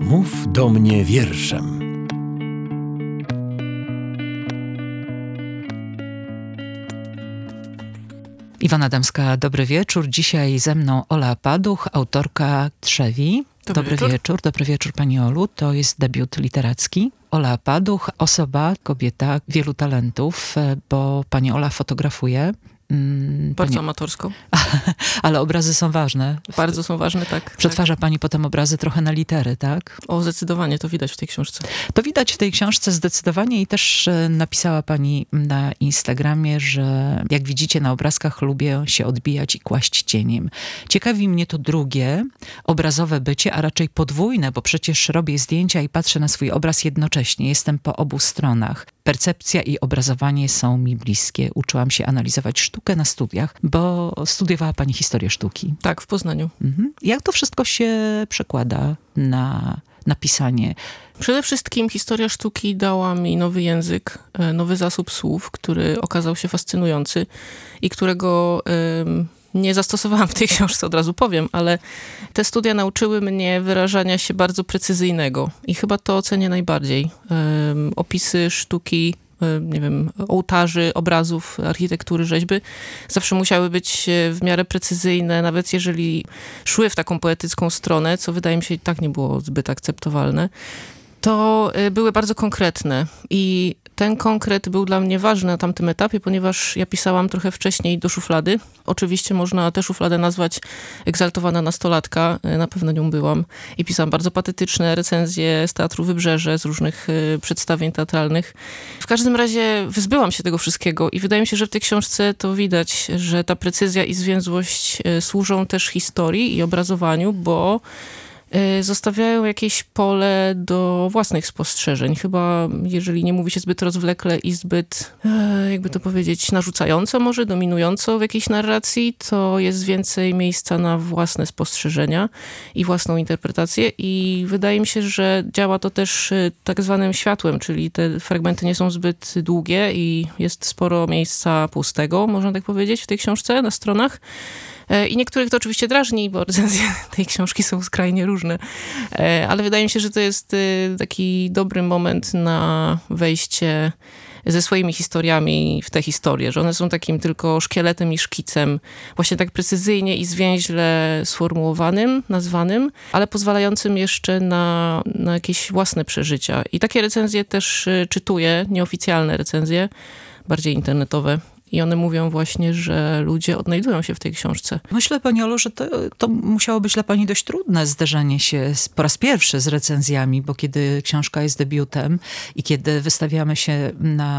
Mów do mnie wierszem. Iwona Adamska, dobry wieczór. Dzisiaj ze mną Ola Paduch, autorka Trzewi. Dobry wieczór Pani Olu. To jest debiut literacki. Ola Paduch, osoba, kobieta wielu talentów, bo Pani Ola fotografuje. Bardzo amatorsko. Ale obrazy są ważne. Bardzo są ważne, tak. Przetwarza Pani potem obrazy trochę na litery, tak? O, zdecydowanie, to widać w tej książce. To widać w tej książce zdecydowanie i też napisała Pani na Instagramie, że jak widzicie na obrazkach lubię się odbijać i kłaść cieniem. Ciekawi mnie to drugie, obrazowe bycie, a raczej podwójne, bo przecież robię zdjęcia i patrzę na swój obraz jednocześnie. Jestem po obu stronach. Percepcja i obrazowanie są mi bliskie. Uczyłam się analizować sztukę na studiach, bo studiowała Pani historię sztuki. Tak, w Poznaniu. Jak to wszystko się przekłada na pisanie? Przede wszystkim historia sztuki dała mi nowy język, nowy zasób słów, który okazał się fascynujący i którego nie zastosowałam w tej książce, od razu powiem, ale te studia nauczyły mnie wyrażania się bardzo precyzyjnego i chyba to cenię najbardziej. Opisy sztuki, nie wiem, ołtarzy, obrazów, architektury, rzeźby zawsze musiały być w miarę precyzyjne, nawet jeżeli szły w taką poetycką stronę, co wydaje mi się i tak nie było zbyt akceptowalne, to były bardzo konkretne i ten konkret był dla mnie ważny na tamtym etapie, ponieważ ja pisałam trochę wcześniej do szuflady. Oczywiście można tę szufladę nazwać egzaltowana nastolatka, na pewno nią byłam. I pisałam bardzo patetyczne recenzje z Teatru Wybrzeże, z różnych przedstawień teatralnych. W każdym razie wyzbyłam się tego wszystkiego i wydaje mi się, że w tej książce to widać, że ta precyzja i zwięzłość służą też historii i obrazowaniu, bo zostawiają jakieś pole do własnych spostrzeżeń. Chyba, jeżeli nie mówi się zbyt rozwlekle i zbyt, jakby to powiedzieć, narzucająco może, dominująco w jakiejś narracji, to jest więcej miejsca na własne spostrzeżenia i własną interpretację i wydaje mi się, że działa to też tak zwanym światłem, czyli te fragmenty nie są zbyt długie i jest sporo miejsca pustego, można tak powiedzieć, w tej książce na stronach. I niektórych to oczywiście drażni, bo recenzje tej książki są skrajnie różne. Ale wydaje mi się, że to jest taki dobry moment na wejście ze swoimi historiami w te historie, że one są takim tylko szkieletem i szkicem, właśnie tak precyzyjnie i zwięźle sformułowanym, nazwanym, ale pozwalającym jeszcze na jakieś własne przeżycia. I takie recenzje też czytuję, nieoficjalne recenzje, bardziej internetowe. I one mówią właśnie, że ludzie odnajdują się w tej książce. Myślę, Pani Olu, że to musiało być dla Pani dość trudne zderzenie się po raz pierwszy z recenzjami, bo kiedy książka jest debiutem i kiedy wystawiamy się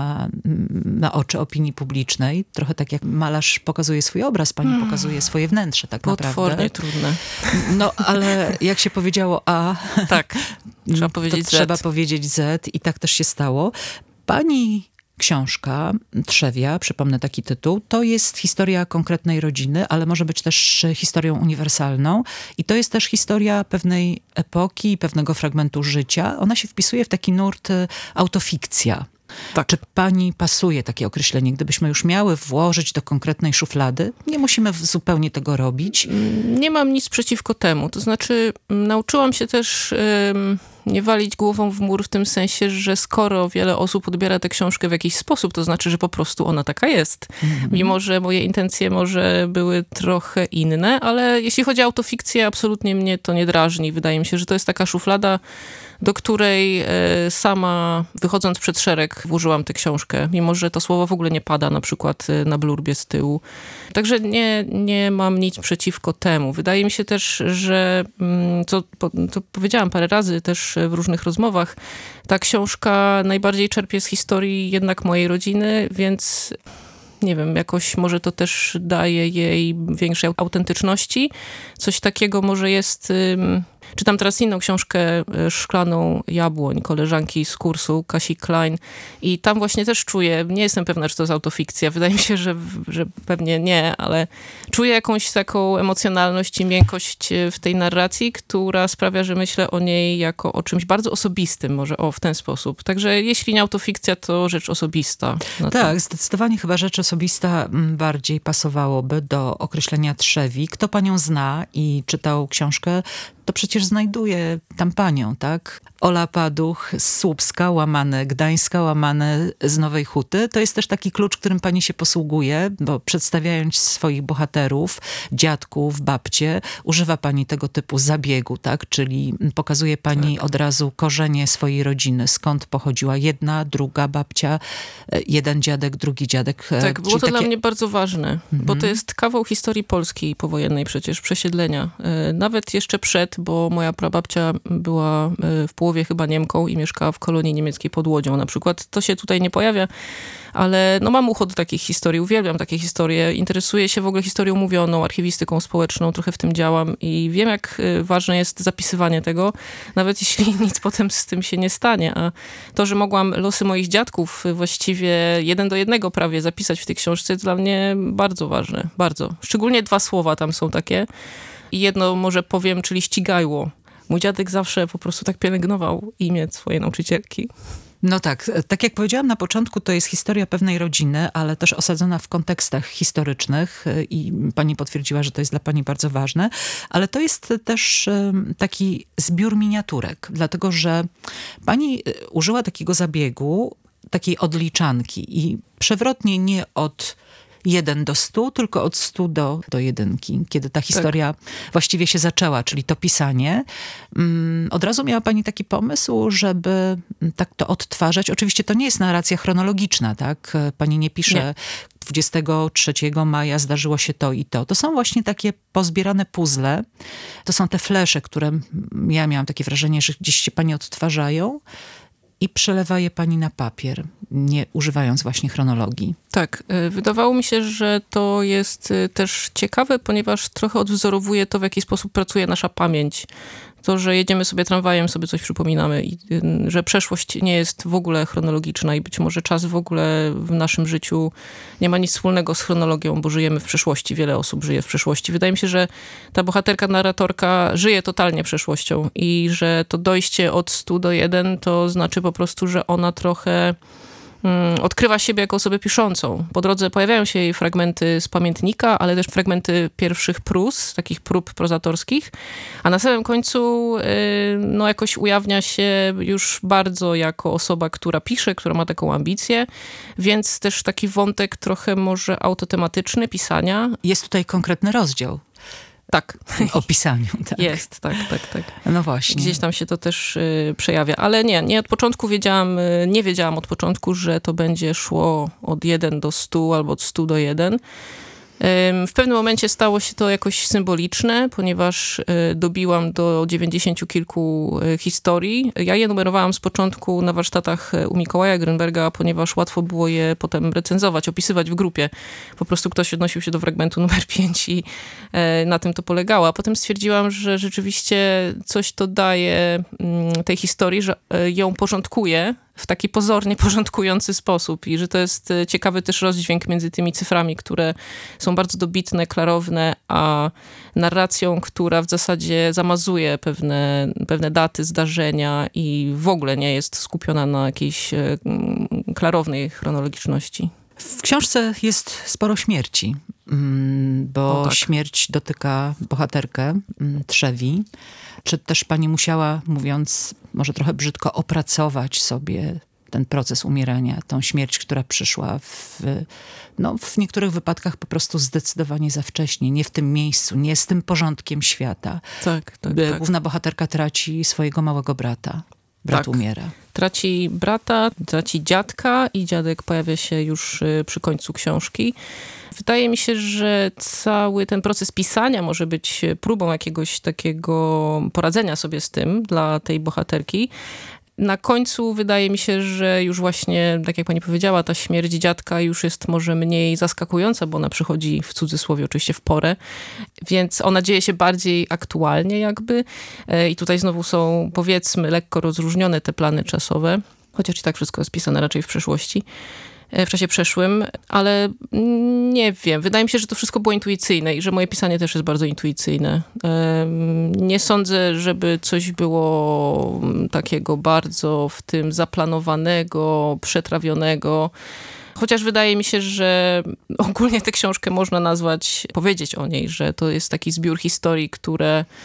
na oczy opinii publicznej, trochę tak jak malarz pokazuje swój obraz, Pani pokazuje swoje wnętrze tak naprawdę. Potwornie trudne. No, ale jak się powiedziało A, tak, trzeba powiedzieć Z. Trzeba powiedzieć Z i tak też się stało. Pani książka Trzewia, przypomnę taki tytuł, to jest historia konkretnej rodziny, ale może być też historią uniwersalną i to jest też historia pewnej epoki, pewnego fragmentu życia. Ona się wpisuje w taki nurt autofikcja. Tak. Czy Pani pasuje takie określenie? Gdybyśmy już miały włożyć do konkretnej szuflady, nie musimy zupełnie tego robić. Nie mam nic przeciwko temu. To znaczy, nauczyłam się też nie walić głową w mur w tym sensie, że skoro wiele osób odbiera tę książkę w jakiś sposób, to znaczy, że po prostu ona taka jest. Mimo, że moje intencje może były trochę inne, ale jeśli chodzi o autofikcję, absolutnie mnie to nie drażni. Wydaje mi się, że to jest taka szuflada, do której sama, wychodząc przed szereg, włożyłam tę książkę, mimo że to słowo w ogóle nie pada na przykład na blurbie z tyłu. Także nie mam nic przeciwko temu. Wydaje mi się też, że co powiedziałam parę razy też w różnych rozmowach, ta książka najbardziej czerpie z historii jednak mojej rodziny, więc nie wiem, jakoś może to też daje jej większej autentyczności. Coś takiego może jest... Czytam teraz inną książkę, Szklaną jabłoń, koleżanki z kursu, Kasi Klein. I tam właśnie też czuję, nie jestem pewna, czy to jest autofikcja. Wydaje mi się, że pewnie nie, ale czuję jakąś taką emocjonalność i miękkość w tej narracji, która sprawia, że myślę o niej jako o czymś bardzo osobistym, może w ten sposób. Także jeśli nie autofikcja, to rzecz osobista. Tak, zdecydowanie chyba rzecz osobista bardziej pasowałoby do określenia Trzewi. Kto Panią zna i czytał książkę, to przecież znajduje tam panią, tak? Ola Paduch z Słupska, łamane Gdańska, łamane z Nowej Huty. To jest też taki klucz, którym pani się posługuje, bo przedstawiając swoich bohaterów, dziadków, babcie, używa pani tego typu zabiegu, tak? Czyli pokazuje pani od razu korzenie swojej rodziny, skąd pochodziła jedna, druga babcia, jeden dziadek, drugi dziadek. Tak, było to dla mnie bardzo ważne, bo to jest kawał historii Polski powojennej przecież, przesiedlenia. Nawet jeszcze przed, bo moja prababcia była w połowie chyba Niemką i mieszkała w kolonii niemieckiej pod Łodzią na przykład. To się tutaj nie pojawia, ale no mam ucho do takich historii, uwielbiam takie historie. Interesuję się w ogóle historią mówioną, archiwistyką społeczną, trochę w tym działam i wiem, jak ważne jest zapisywanie tego, nawet jeśli nic potem z tym się nie stanie. A to, że mogłam losy moich dziadków właściwie 1:1 prawie zapisać w tej książce, jest dla mnie bardzo ważne, bardzo. Szczególnie 2 słowa tam są takie. I jedno może powiem, czyli ścigajło. Mój dziadek zawsze po prostu tak pielęgnował imię swojej nauczycielki. No tak, tak jak powiedziałam na początku, to jest historia pewnej rodziny, ale też osadzona w kontekstach historycznych i pani potwierdziła, że to jest dla pani bardzo ważne, ale to jest też taki zbiór miniaturek, dlatego że pani użyła takiego zabiegu, takiej odliczanki i przewrotnie nie od 1 do 100, tylko od 100 do 1, kiedy ta historia właściwie się zaczęła, czyli to pisanie. Od razu miała pani taki pomysł, żeby tak to odtwarzać. Oczywiście to nie jest narracja chronologiczna, tak? Pani nie pisze 23 maja zdarzyło się to i to. To są właśnie takie pozbierane puzzle. To są te flesze, które ja miałam takie wrażenie, że gdzieś się pani odtwarzają i przelewa je pani na papier, nie używając właśnie chronologii. Tak, wydawało mi się, że to jest też ciekawe, ponieważ trochę odwzorowuje to, w jaki sposób pracuje nasza pamięć. To, że jedziemy sobie tramwajem, sobie coś przypominamy i że przeszłość nie jest w ogóle chronologiczna i być może czas w ogóle w naszym życiu nie ma nic wspólnego z chronologią, bo żyjemy w przeszłości. Wiele osób żyje w przeszłości. Wydaje mi się, że ta bohaterka, narratorka żyje totalnie przeszłością i że to dojście od 100 do 1 to znaczy po prostu, że ona trochę odkrywa siebie jako osobę piszącą. Po drodze pojawiają się jej fragmenty z pamiętnika, ale też fragmenty pierwszych prós, takich prób prozatorskich, a na samym końcu no jakoś ujawnia się już bardzo jako osoba, która pisze, która ma taką ambicję, więc też taki wątek trochę może autotematyczny pisania. Jest tutaj konkretny rozdział. Tak. O pisaniu, tak. Jest, tak. No właśnie. Gdzieś tam się to też przejawia. Ale nie od początku nie wiedziałam od początku, że to będzie szło od 1 do 100 albo od 100 do 1. W pewnym momencie stało się to jakoś symboliczne, ponieważ dobiłam do 90 kilku historii. Ja je numerowałam z początku na warsztatach u Mikołaja Grünberga, ponieważ łatwo było je potem recenzować, opisywać w grupie. Po prostu ktoś odnosił się do fragmentu numer 5 i na tym to polegało. A potem stwierdziłam, że rzeczywiście coś to daje tej historii, że ją porządkuje w taki pozornie porządkujący sposób i że to jest ciekawy też rozdźwięk między tymi cyframi, które są bardzo dobitne, klarowne, a narracją, która w zasadzie zamazuje pewne daty, zdarzenia i w ogóle nie jest skupiona na jakiejś klarownej chronologiczności. W książce jest sporo śmierci, bo tak. Śmierć dotyka bohaterkę Trzewi. Czy też pani musiała, mówiąc może trochę brzydko, opracować sobie ten proces umierania, tą śmierć, która przyszła w niektórych wypadkach po prostu zdecydowanie za wcześnie, nie w tym miejscu, nie z tym porządkiem świata. Tak. Główna bohaterka traci swojego małego brata. Brat umiera. Traci brata, traci dziadka i dziadek pojawia się już przy końcu książki. Wydaje mi się, że cały ten proces pisania może być próbą jakiegoś takiego poradzenia sobie z tym dla tej bohaterki. Na końcu wydaje mi się, że już właśnie, tak jak pani powiedziała, ta śmierć dziadka już jest może mniej zaskakująca, bo ona przychodzi w cudzysłowie oczywiście w porę, więc ona dzieje się bardziej aktualnie jakby. I tutaj znowu są, powiedzmy, lekko rozróżnione te plany czasowe, chociaż i tak wszystko jest pisane raczej w przeszłości. W czasie przeszłym, ale nie wiem. Wydaje mi się, że to wszystko było intuicyjne i że moje pisanie też jest bardzo intuicyjne. Nie sądzę, żeby coś było takiego bardzo w tym zaplanowanego, przetrawionego. Chociaż wydaje mi się, że ogólnie tę książkę można nazwać, powiedzieć o niej, że to jest taki zbiór historii, które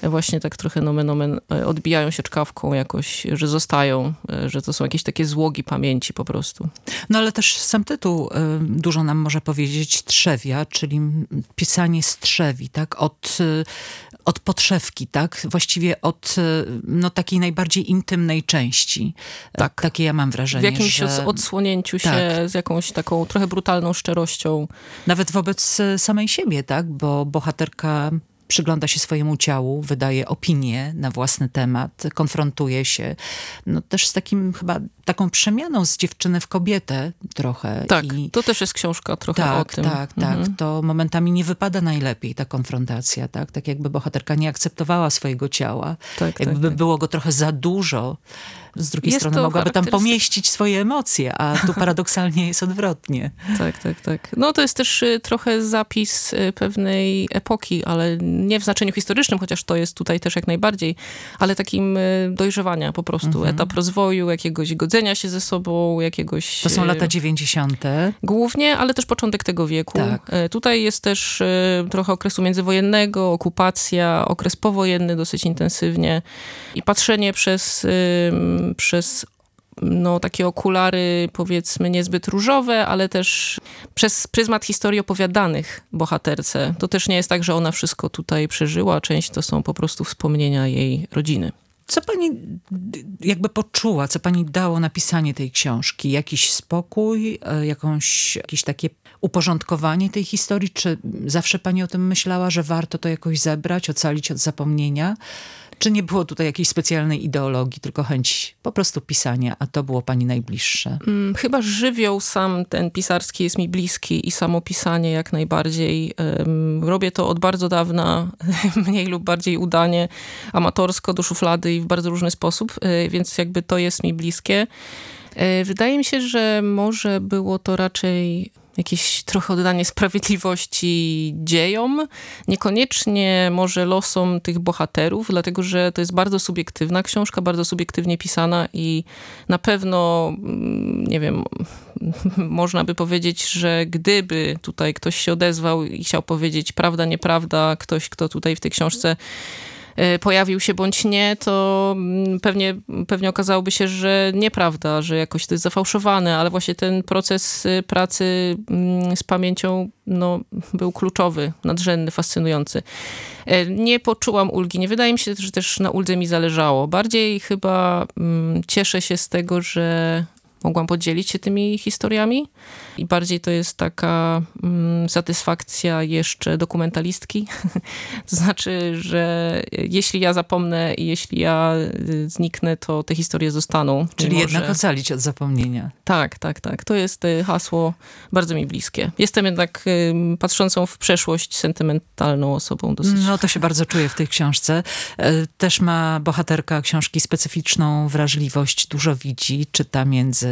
właśnie tak trochę nomen omen odbijają się czkawką jakoś, że zostają, że to są jakieś takie złogi pamięci po prostu. No ale też sam tytuł dużo nam może powiedzieć. Trzewia, czyli pisanie z trzewi, tak? Od podszewki, tak? Właściwie od takiej najbardziej intymnej części. Tak. Takie ja mam wrażenie, w jakimś że odsłonięciu się z jakąś taką trochę brutalną szczerością. nawet wobec samej siebie, tak? Bo bohaterka przygląda się swojemu ciału, wydaje opinię na własny temat, konfrontuje się. No też z taką przemianą z dziewczyny w kobietę trochę. Tak, to też jest książka trochę o tym. Tak. To momentami nie wypada najlepiej, ta konfrontacja, tak? Tak jakby bohaterka nie akceptowała swojego ciała. Jakby było go trochę za dużo. Z drugiej strony mogłaby tam pomieścić swoje emocje, a tu paradoksalnie jest odwrotnie. Tak. No to jest też trochę zapis pewnej epoki, ale nie w znaczeniu historycznym, chociaż to jest tutaj też jak najbardziej, ale takim dojrzewania po prostu. Etap rozwoju, jakiegoś godzenia się ze sobą, jakiegoś... To są lata 90. Głównie, ale też początek tego wieku. Tak. Tutaj jest też trochę okresu międzywojennego, okupacja, okres powojenny dosyć intensywnie i patrzenie przez takie okulary, powiedzmy, niezbyt różowe, ale też przez pryzmat historii opowiadanych bohaterce. To też nie jest tak, że ona wszystko tutaj przeżyła. Część to są po prostu wspomnienia jej rodziny. Co pani jakby poczuła, co pani dało napisanie tej książki? Jakiś spokój, jakieś takie uporządkowanie tej historii? Czy zawsze pani o tym myślała, że warto to jakoś zebrać, ocalić od zapomnienia? Czy nie było tutaj jakiejś specjalnej ideologii, tylko chęć po prostu pisania, a to było pani najbliższe? Chyba żywioł sam ten pisarski jest mi bliski i samo pisanie jak najbardziej. Robię to od bardzo dawna, mniej lub bardziej udanie, amatorsko, do szuflady i w bardzo różny sposób, więc jakby to jest mi bliskie. Wydaje mi się, że może było to raczej jakieś trochę oddanie sprawiedliwości dziejom, niekoniecznie może losom tych bohaterów, dlatego że to jest bardzo subiektywna książka, bardzo subiektywnie pisana i na pewno, nie wiem, można by powiedzieć, że gdyby tutaj ktoś się odezwał i chciał powiedzieć prawda, nieprawda, ktoś, kto tutaj w tej książce pojawił się bądź nie, to pewnie okazałoby się, że nieprawda, że jakoś to jest zafałszowane, ale właśnie ten proces pracy z pamięcią był kluczowy, nadrzędny, fascynujący. Nie poczułam ulgi. Nie wydaje mi się, że też na uldze mi zależało. Bardziej chyba cieszę się z tego, że mogłam podzielić się tymi historiami i bardziej to jest taka satysfakcja jeszcze dokumentalistki. To znaczy, że jeśli ja zapomnę i jeśli ja zniknę, to te historie zostaną. Czyli jednak ocalić od zapomnienia. Tak. To jest hasło bardzo mi bliskie. Jestem jednak patrzącą w przeszłość sentymentalną osobą dosyć. No to się bardzo czuję w tej książce. Też ma bohaterka książki specyficzną wrażliwość, dużo widzi, czyta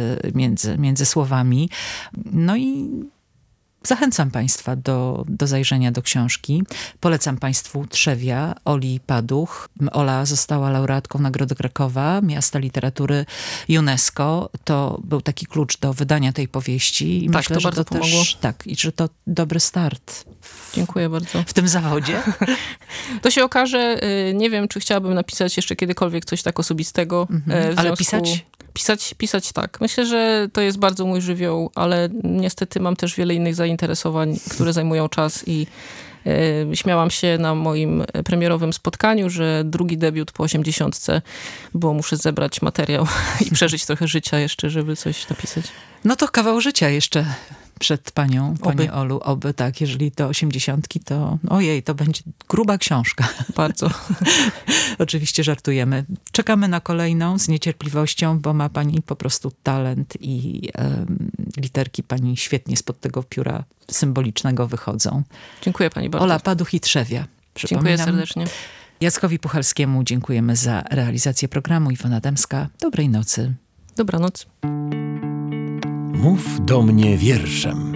między słowami. No i zachęcam państwa do zajrzenia do książki. Polecam państwu Trzewia Oli Paduch. Ola została laureatką Nagrody Krakowa, Miasta Literatury UNESCO. To był taki klucz do wydania tej powieści. I tak, myślę, to że bardzo pomogło. I że to dobry start. Dziękuję bardzo. W tym zawodzie. To się okaże. Nie wiem, czy chciałabym napisać jeszcze kiedykolwiek coś tak osobistego. Ale pisać? Pisać tak. Myślę, że to jest bardzo mój żywioł, ale niestety mam też wiele innych zainteresowań, które zajmują czas i śmiałam się na moim premierowym spotkaniu, że drugi debiut po 80, bo muszę zebrać materiał i przeżyć trochę życia jeszcze, żeby coś napisać. No to kawał życia jeszcze przed panią, Oby. pani Olu. Oby tak, jeżeli to 80, to ojej, to będzie gruba książka. Bardzo. Oczywiście żartujemy. Czekamy na kolejną z niecierpliwością, bo ma pani po prostu talent i literki pani świetnie spod tego pióra symbolicznego wychodzą. Dziękuję pani bardzo. Ola Paduch i Trzewia. Dziękuję serdecznie. Jackowi Puchalskiemu dziękujemy za realizację programu. Iwona Dębska. Dobrej nocy. Dobranoc. Mów do mnie wierszem.